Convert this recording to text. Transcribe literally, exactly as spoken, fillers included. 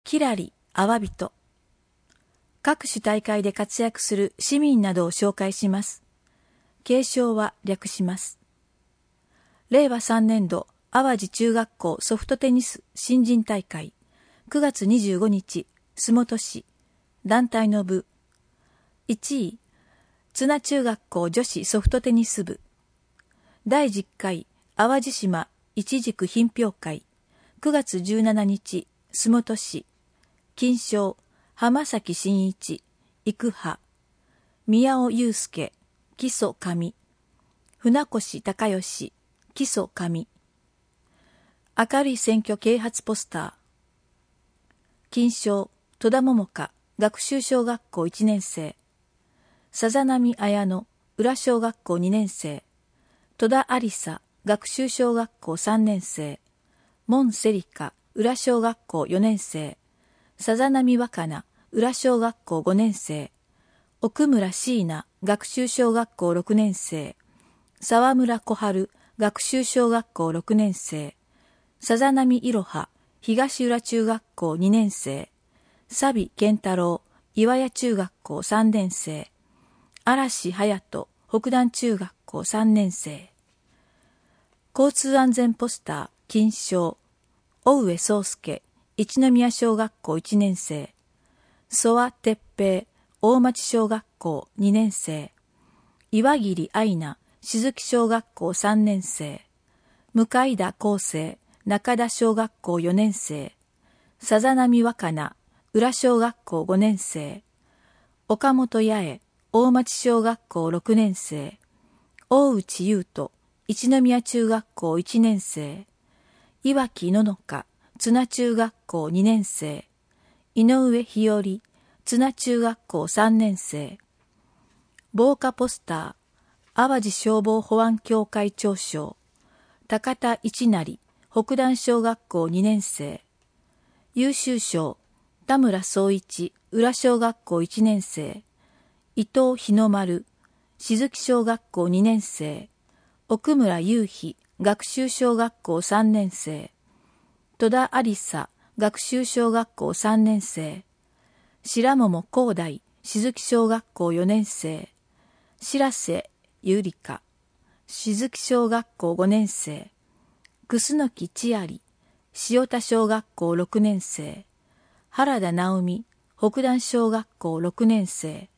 キラリ、アワビト。各種大会で活躍する市民などを紹介します。継承は略します。れいわさんねんど、淡路中学校ソフトテニス新人大会、くがつにじゅうごにち、洲本市、団体の部。いちい、津奈中学校女子ソフトテニス部。だいじゅっかい、淡路島一軸品評会、くがつじゅうしちにち、洲本市。金賞、浜崎真一、育派。宮尾祐介、基礎上。船越隆義、基礎上。明るい選挙啓発ポスター。金賞、戸田桃香、学習小学校いちねんせい。さざなみ綾乃、浦小学校にねんせい。戸田ありさ、学習小学校さんねんせい。門セリカ、浦小学校よねんせい。さざなみ若菜、浦小学校ごねんせい。奥村椎名、学習小学校ろくねんせい。沢村小春、学習小学校ろくねんせい。さざなみいろは、東浦中学校にねんせい。佐備健太郎、岩屋中学校さんねんせい。嵐隼人、北段中学校さんねんせい。交通安全ポスター、金賞。大上宗介、一宮小学校いちねんせい。曽我哲平、大町小学校にねんせい。岩切愛菜、静木小学校さんねんせい。向田康生、中田小学校よねんせい。さざなみ若菜、浦小学校ごねんせい。岡本八重、大町小学校ろくねんせい。大内優斗、一宮中学校いちねんせい。岩木ののか、津奈中学校にねんせい。井上日和、津奈中学校さんねんせい。防火ポスター、淡路消防保安協会長賞。高田一成、北段小学校にねんせい。優秀賞、田村総一、浦小学校いちねんせい。伊藤日の丸、静木小学校にねんせい。奥村雄飛、学習小学校さんねんせい。戸田ありさ、学習小学校さんねんせい。白桃光大、静木小学校よねんせい。白瀬ゆりか、静木小学校ごねんせい。楠木千有、塩田小学校ろくねんせい。原田直美、北段小学校ろくねんせい。